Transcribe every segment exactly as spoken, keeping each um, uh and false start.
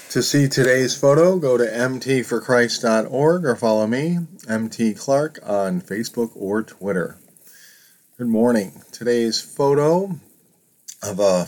To see today's photo, go to m t for christ dot org or follow me, M T Clark, on Facebook or Twitter. Good morning. Today's photo of a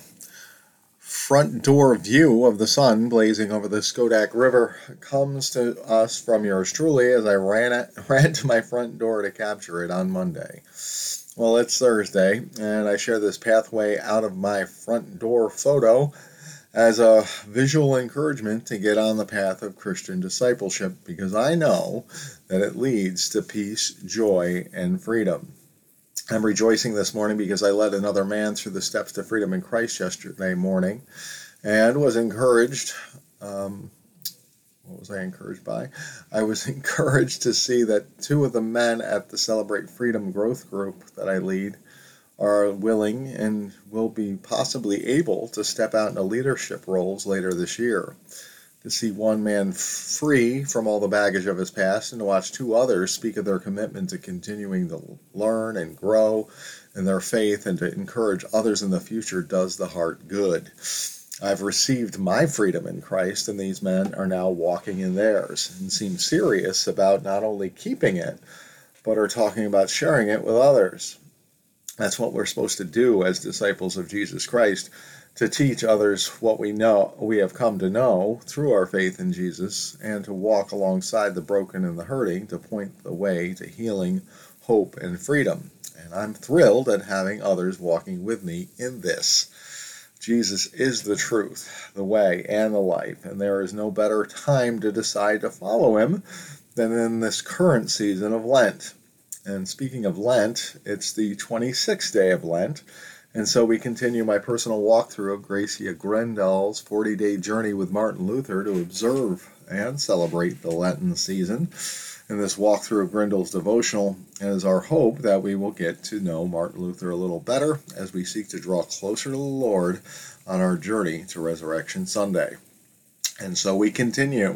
front door view of the sun blazing over the Schodack River comes to us from yours truly as I ran, at, ran to my front door to capture it on Monday. Well, it's Thursday, and I share this pathway out of my front door photo as a visual encouragement to get on the path of Christian discipleship, because I know that it leads to peace, joy, and freedom. I'm rejoicing this morning because I led another man through the steps to freedom in Christ yesterday morning and was encouraged. Um, what was I encouraged by? I was encouraged to see that two of the men at the Celebrate Freedom Growth Group that I lead are willing and will be possibly able to step out into leadership roles later this year. To see one man free from all the baggage of his past and to watch two others speak of their commitment to continuing to learn and grow in their faith and to encourage others in the future does the heart good. I've received my freedom in Christ, and these men are now walking in theirs and seem serious about not only keeping it, but are talking about sharing it with others. That's what we're supposed to do as disciples of Jesus Christ, to teach others what we know, we have come to know through our faith in Jesus, and to walk alongside the broken and the hurting, to point the way to healing, hope, and freedom. And I'm thrilled at having others walking with me in this. Jesus is the truth, the way, and the life, and there is no better time to decide to follow him than in this current season of Lent. And speaking of Lent, it's the twenty-sixth day of Lent, and so we continue my personal walkthrough of Gracia Grendel's forty-day journey with Martin Luther to observe and celebrate the Lenten season. And this walkthrough of Grendel's devotional is our hope that we will get to know Martin Luther a little better as we seek to draw closer to the Lord on our journey to Resurrection Sunday. And so we continue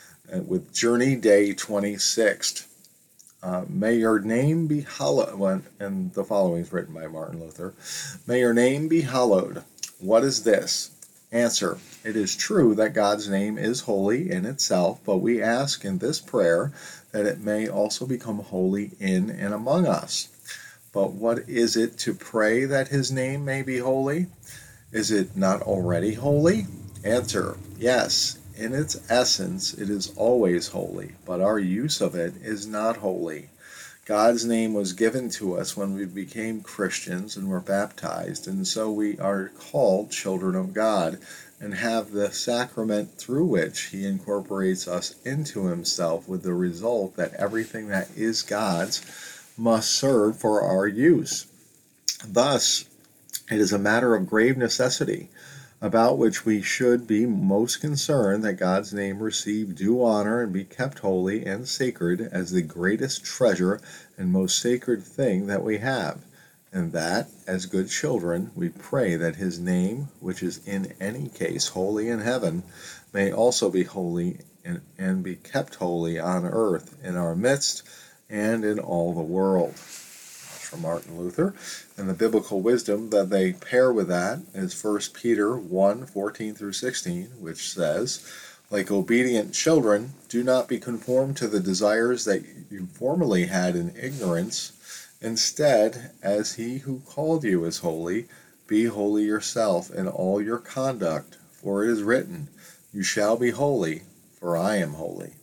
with Journey Day twenty-six. Uh, may your name be hallowed, and the following is written by Martin Luther. May your name be hallowed. What is this? Answer. It is true that God's name is holy in itself, but we ask in this prayer that it may also become holy in and among us. But what is it to pray that his name may be holy? Is it not already holy? Answer. Yes. In its essence, it is always holy, but our use of it is not holy. God's name was given to us when we became Christians and were baptized, and so we are called children of God and have the sacrament through which he incorporates us into himself, with the result that everything that is God's must serve for our use. Thus, it is a matter of grave necessity, about which we should be most concerned, that God's name receive due honor and be kept holy and sacred as the greatest treasure and most sacred thing that we have, and that, as good children, we pray that his name, which is in any case holy in heaven, may also be holy and, and be kept holy on earth, in our midst, and in all the world. From Martin Luther, and the biblical wisdom that they pair with that is First Peter one, fourteen through sixteen, which says, like obedient children, do not be conformed to the desires that you formerly had in ignorance. Instead, as he who called you is holy, be holy yourself in all your conduct, for it is written, you shall be holy, for I am holy.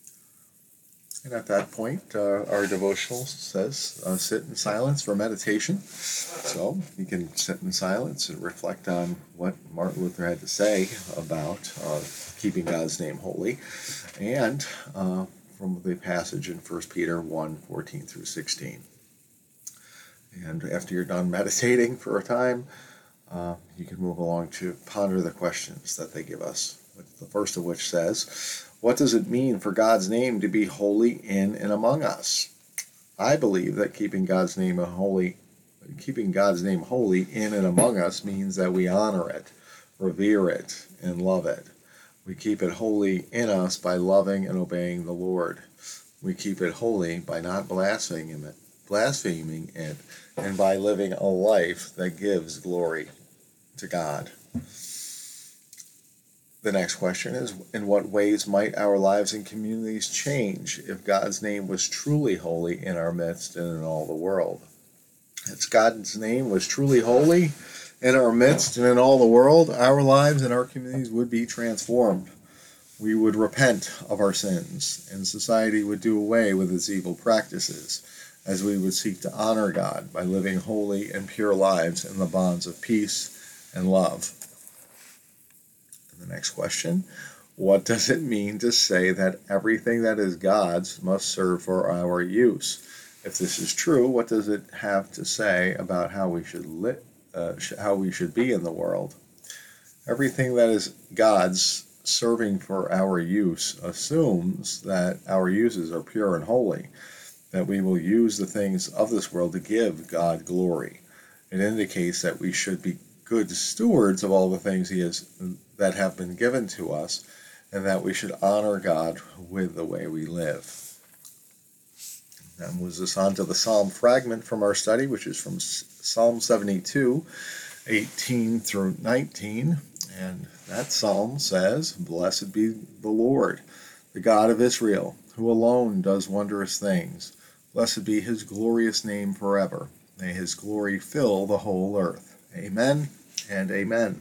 And at that point, uh, our devotional says, uh, sit in silence for meditation. So you can sit in silence and reflect on what Martin Luther had to say about uh, keeping God's name holy, and uh, from the passage in First Peter one, fourteen through sixteen. And after you're done meditating for a time, uh, you can move along to ponder the questions that they give us. The first of which says, what does it mean for God's name to be holy in and among us? I believe that keeping God's name holy, keeping God's name holy in and among us means that we honor it, revere it, and love it. We keep it holy in us by loving and obeying the Lord. We keep it holy by not blaspheming it, blaspheming it, and by living a life that gives glory to God. The next question is, in what ways might our lives and communities change if God's name was truly holy in our midst and in all the world? If God's name was truly holy in our midst and in all the world, our lives and our communities would be transformed. We would repent of our sins, and society would do away with its evil practices, as we would seek to honor God by living holy and pure lives in the bonds of peace and love. And the next question, what does it mean to say that everything that is God's must serve for our use? If this is true, what does it have to say about how we should li- uh, sh- how we should be in the world? Everything that is God's serving for our use assumes that our uses are pure and holy, that we will use the things of this world to give God glory. It indicates that we should be good stewards of all the things he has that have been given to us, and that we should honor God with the way we live. That moves us on to the Psalm fragment from our study, which is from Psalm seventy-two, eighteen through nineteen. And that psalm says, "Blessed be the Lord, the God of Israel, who alone does wondrous things. Blessed be his glorious name forever. May his glory fill the whole earth. Amen and amen."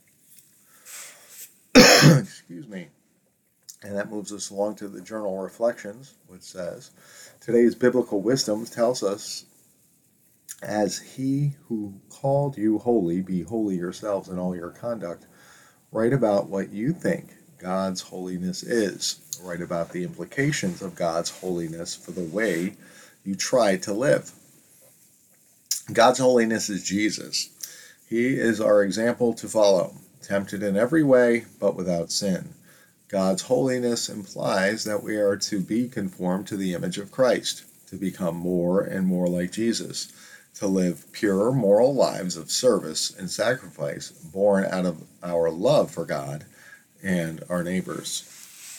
Excuse me. And that moves us along to the journal reflections, which says, today's biblical wisdom tells us, as he who called you holy, be holy yourselves in all your conduct. Write about what you think God's holiness is. Write about the implications of God's holiness for the way you try to live. God's holiness is Jesus. He is our example to follow, tempted in every way, but without sin. God's holiness implies that we are to be conformed to the image of Christ, to become more and more like Jesus, to live pure moral lives of service and sacrifice born out of our love for God and our neighbors.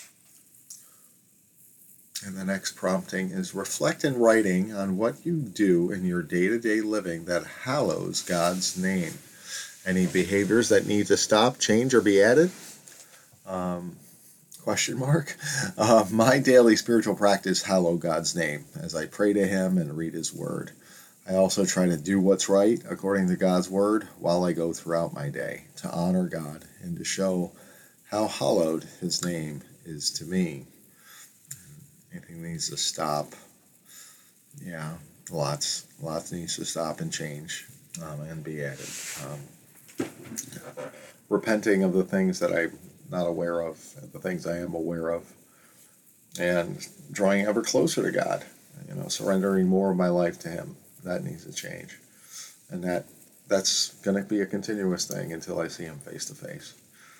And the next prompting is, reflect in writing on what you do in your day-to-day living that hallows God's name. Any behaviors that need to stop, change, or be added? Um, question mark. Uh, my daily spiritual practice hallow God's name as I pray to him and read his word. I also try to do what's right according to God's word while I go throughout my day to honor God and to show how hallowed his name is to me. Anything needs to stop. Yeah, lots, lots needs to stop and change um, and be added. Um, repenting of the things that I'm not aware of, the things I am aware of, and drawing ever closer to God. You know, surrendering more of my life to him. That needs to change, and that that's going to be a continuous thing until I see him face to face.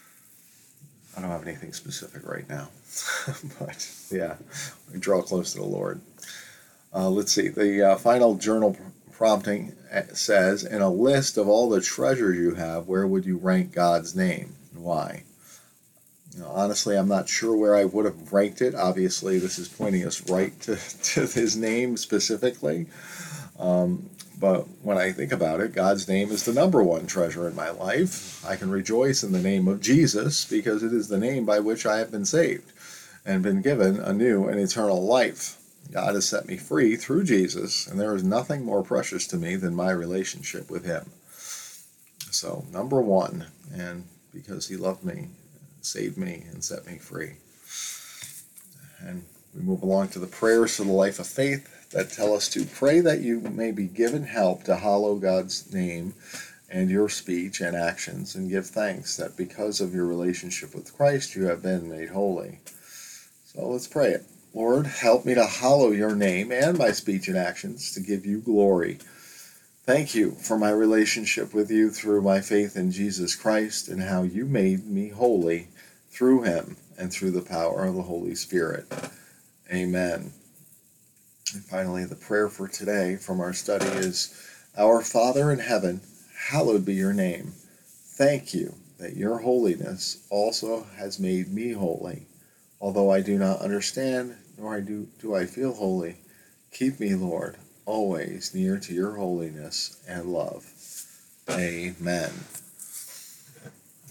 I don't have anything specific right now, but yeah, we draw close to the Lord. Uh, let's see. The uh, final journal prompting says, in a list of all the treasures you have, where would you rank God's name and why? You know, honestly, I'm not sure where I would have ranked it. Obviously, this is pointing us right to, to his name specifically. Um, but when I think about it, God's name is the number one treasure in my life. I can rejoice in the name of Jesus because it is the name by which I have been saved and been given a new and eternal life. God has set me free through Jesus, and there is nothing more precious to me than my relationship with him. So, number one, and because he loved me, saved me, and set me free. And we move along to the prayers for the life of faith that tell us to pray that you may be given help to hallow God's name and your speech and actions, and give thanks that because of your relationship with Christ you have been made holy. So let's pray it. Lord, help me to hallow your name and my speech and actions to give you glory. Thank you for my relationship with you through my faith in Jesus Christ and how you made me holy through him and through the power of the Holy Spirit. Amen. And finally, the prayer for today from our study is, Our Father in heaven, hallowed be your name. Thank you that your holiness also has made me holy. Although I do not understand, nor I do, do I feel holy, keep me, Lord, always near to your holiness and love. Amen.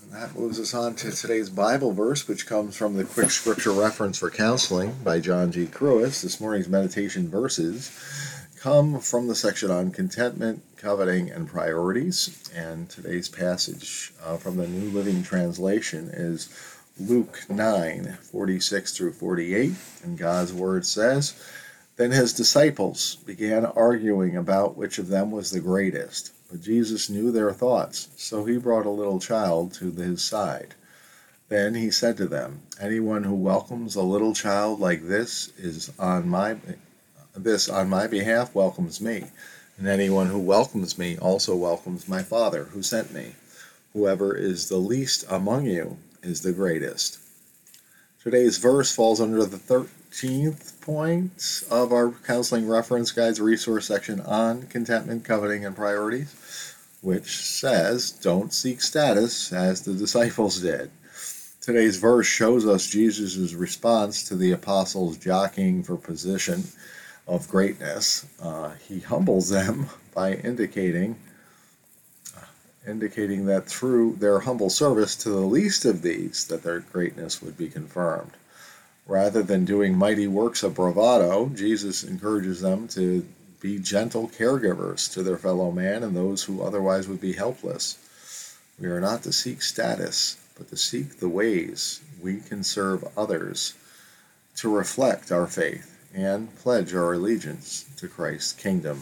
that moves us on to today's Bible verse, which comes from the Quick Scripture Reference for Counseling by John G. Cruis. This morning's meditation verses come from the section on contentment, coveting, and priorities. And today's passage uh, from the New Living Translation is Luke nine, forty-six through forty-eight. And God's Word says, "Then his disciples began arguing about which of them was the greatest. But Jesus knew their thoughts, so he brought a little child to his side. Then he said to them, 'Anyone who welcomes a little child like this is on my this on my behalf welcomes me, and anyone who welcomes me also welcomes my Father who sent me. Whoever is the least among you is the greatest.'" Today's verse falls under the thirteenth point of our Counseling Reference Guide's resource section on contentment, coveting, and priorities, which says, "Don't seek status as the disciples did." Today's verse shows us Jesus' response to the apostles jockeying for position of greatness. Uh, he humbles them by indicating indicating that through their humble service to the least of these, that their greatness would be confirmed. Rather than doing mighty works of bravado, Jesus encourages them to be gentle caregivers to their fellow man and those who otherwise would be helpless. We are not to seek status, but to seek the ways we can serve others, to reflect our faith and pledge our allegiance to Christ's kingdom.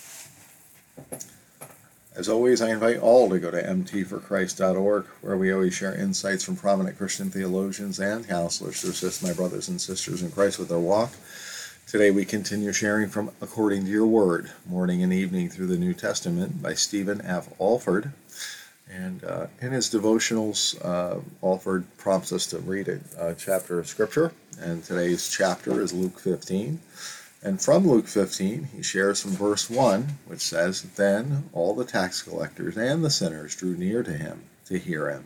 As always, I invite all to go to m t for christ dot org, where we always share insights from prominent Christian theologians and counselors to assist my brothers and sisters in Christ with their walk. Today we continue sharing from According to Your Word, morning and evening through the New Testament by Stephen F. Alford. And uh, in his devotionals, uh, Alford prompts us to read a, a chapter of Scripture, and today's chapter is Luke fifteen. And from Luke fifteen, he shares from verse one, which says, "Then all the tax collectors and the sinners drew near to him to hear him."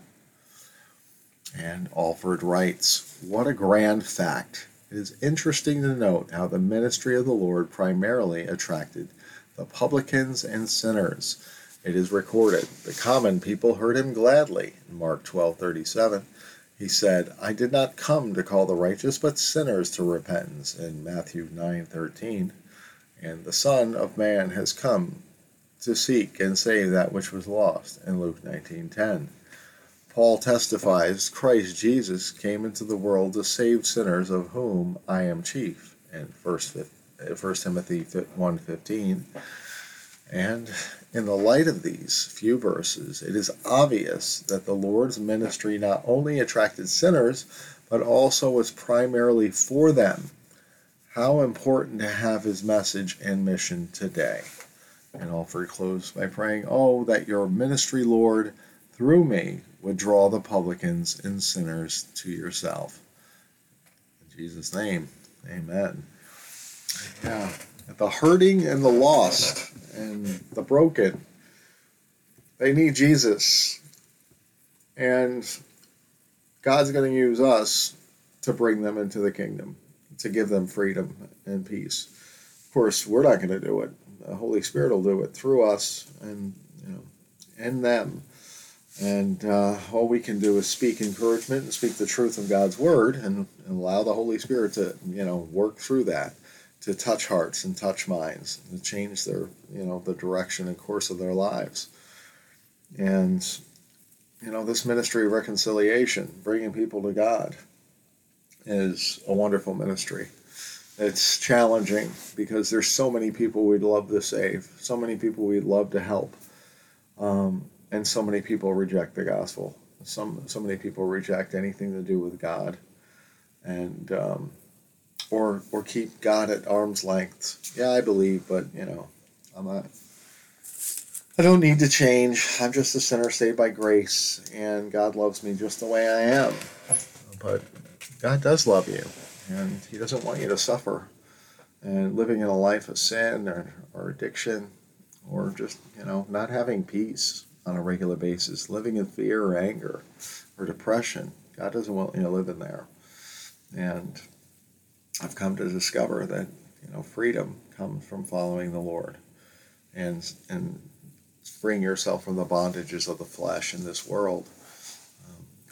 And Alford writes, "What a grand fact. It is interesting to note how the ministry of the Lord primarily attracted the publicans and sinners. It is recorded, the common people heard him gladly." In Mark twelve thirty-seven, he said, "I did not come to call the righteous, but sinners to repentance," in Matthew nine thirteen. And the Son of Man has come to seek and save that which was lost, in Luke nineteen ten. Paul testifies, "Christ Jesus came into the world to save sinners, of whom I am chief," in First Timothy one fifteen. And in the light of these few verses, it is obvious that the Lord's ministry not only attracted sinners, but also was primarily for them. How important to have his message and mission today. And Alford closed by praying, "Oh, that your ministry, Lord, through me, would draw the publicans and sinners to yourself." In Jesus' name, amen. Yeah. The hurting and the lost and the broken, they need Jesus. And God's going to use us to bring them into the kingdom, to give them freedom and peace. Of course, we're not going to do it. The Holy Spirit will do it through us and, you know, in them. And uh, all we can do is speak encouragement and speak the truth of God's Word, and, and allow the Holy Spirit to, you know, work through that, to touch hearts and touch minds, and to change their, you know, the direction and course of their lives. And, you know, this ministry of reconciliation, bringing people to God, is a wonderful ministry. It's challenging because there's so many people we'd love to save, so many people we'd love to help, um, and so many people reject the gospel. Some, so many people reject anything to do with God, and um, or or keep God at arm's length. Yeah, I believe, but you know, I'm not. I don't need to change. I'm just a sinner saved by grace, and God loves me just the way I am. But God does love you, and He doesn't want you to suffer and living in a life of sin or, or addiction, or just, you know, not having peace on a regular basis, living in fear or anger or depression. God doesn't want you to live in there. And I've come to discover that, you know, freedom comes from following the Lord and and freeing yourself from the bondages of the flesh in this world.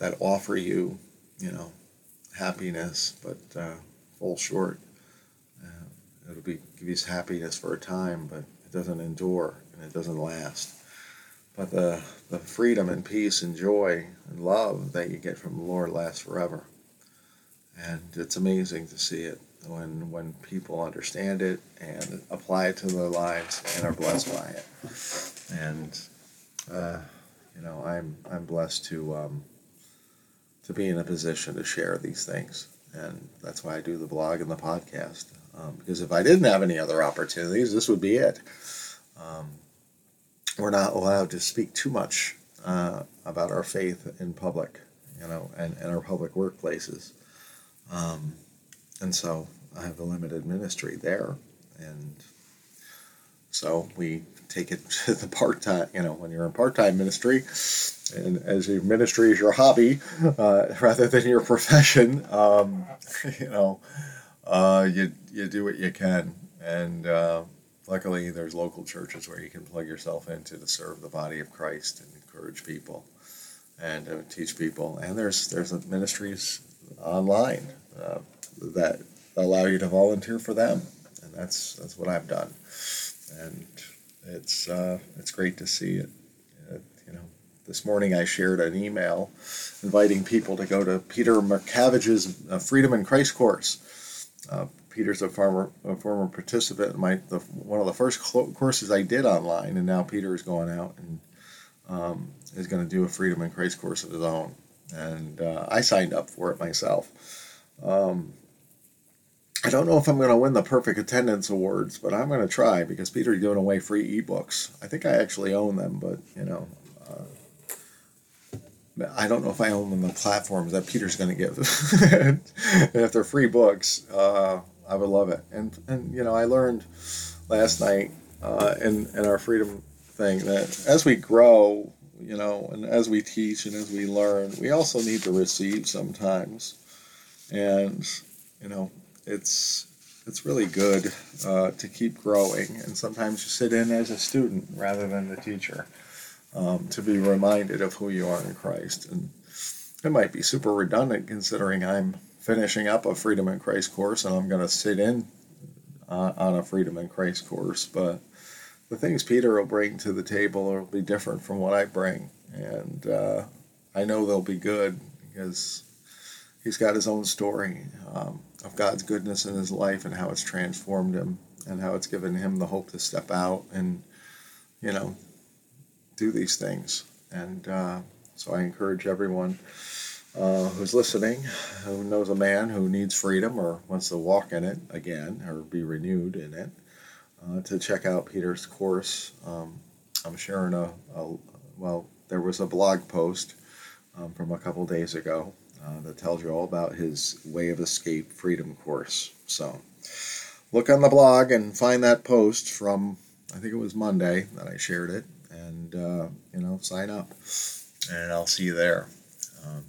that offer you, you know, happiness, but uh, fall short. Uh, it'll be give you happiness for a time, but it doesn't endure and it doesn't last. But the the freedom and peace and joy and love that you get from the Lord lasts forever. And it's amazing to see it when when people understand it and apply it to their lives and are blessed by it. And uh, you know, I'm I'm blessed to um, to be in a position to share these things, and that's why I do the blog and the podcast. Um, because if I didn't have any other opportunities, this would be it. Um, we're not allowed to speak too much uh, about our faith in public, you know, and, and our public workplaces. Um, and so I have a limited ministry there, and so we take it to the part-time, you know, when you're in part-time ministry, and as your ministry is your hobby, uh, rather than your profession, um, you know, uh, you you do what you can, and uh, luckily there's local churches where you can plug yourself into to serve the body of Christ and encourage people and uh, teach people, and there's there's ministries online uh, that allow you to volunteer for them, and that's that's what I've done, and it's uh, it's great to see it. Uh, you know, this morning I shared an email inviting people to go to Peter McCavige's uh, Freedom in Christ course. Uh, Peter's a former a former participant in my the, one of the first courses I did online, and now Peter is going out and um, is going to do a Freedom in Christ course of his own, and uh, I signed up for it myself. Um, I don't know if I'm going to win the Perfect Attendance Awards, but I'm going to try because Peter's giving away free ebooks. I think I actually own them, but you know, uh, I don't know if I own them the platforms that Peter's going to give. And if they're free books, uh, I would love it. And and you know, I learned last night uh, in in our freedom thing that as we grow, you know, and as we teach and as we learn, we also need to receive sometimes. And you know, it's it's really good uh, to keep growing, and sometimes you sit in as a student rather than the teacher, um, to be reminded of who you are in Christ. And it might be super redundant considering I'm finishing up a Freedom in Christ course and I'm going to sit in uh, on a Freedom in Christ course, but the things Peter will bring to the table will be different from what I bring, and uh, I know they'll be good because he's got his own story um, of God's goodness in his life and how it's transformed him and how it's given him the hope to step out and, you know, do these things. And uh, so I encourage everyone uh, who's listening, who knows a man who needs freedom or wants to walk in it again or be renewed in it, uh, to check out Peter's course. Um, I'm sharing a, a, well, there was a blog post um, from a couple days ago Uh, that tells you all about his Way of Escape Freedom course. So look on the blog and find that post from, I think it was Monday that I shared it, and uh, you know, sign up, and I'll see you there. Um,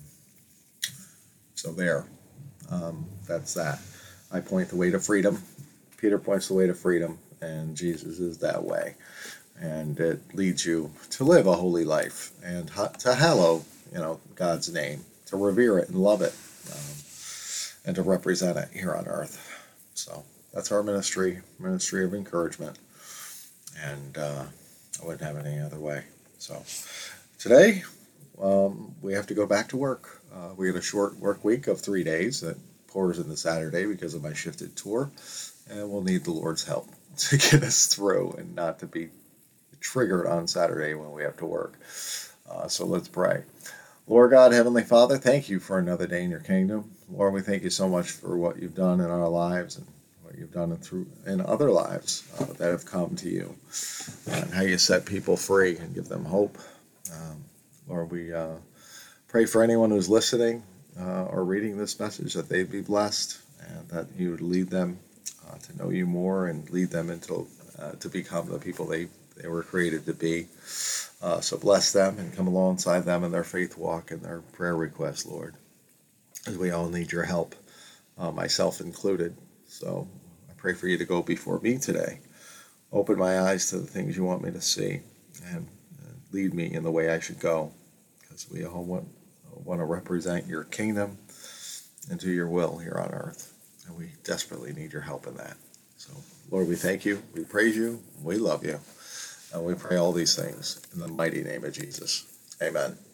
so there, um, that's that. I point the way to freedom. Peter points the way to freedom, and Jesus is that way, and it leads you to live a holy life and ha- to hallow, you know, God's name, to revere it and love it, um, and to represent it here on earth. So that's our ministry, ministry of encouragement, and uh, I wouldn't have it any other way. So today, um, we have to go back to work. Uh, we had a short work week of three days that pours into Saturday because of my shifted tour, and we'll need the Lord's help to get us through and not to be triggered on Saturday when we have to work. Uh, so let's pray. Lord God, Heavenly Father, thank you for another day in your kingdom. Lord, we thank you so much for what you've done in our lives and what you've done in, through, in other lives uh, that have come to you, and how you set people free and give them hope. Um, Lord, we uh, pray for anyone who's listening uh, or reading this message that they'd be blessed and that you would lead them uh, to know you more and lead them into uh, to become the people they, they were created to be. Uh, so bless them and come alongside them in their faith walk and their prayer requests, Lord, as we all need your help, uh, myself included. So I pray for you to go before me today. Open my eyes to the things you want me to see, and uh, lead me in the way I should go, because we all want want to represent your kingdom and do your will here on earth. And we desperately need your help in that. So, Lord, we thank you, we praise you, we love you, and we pray all these things in the mighty name of Jesus. Amen.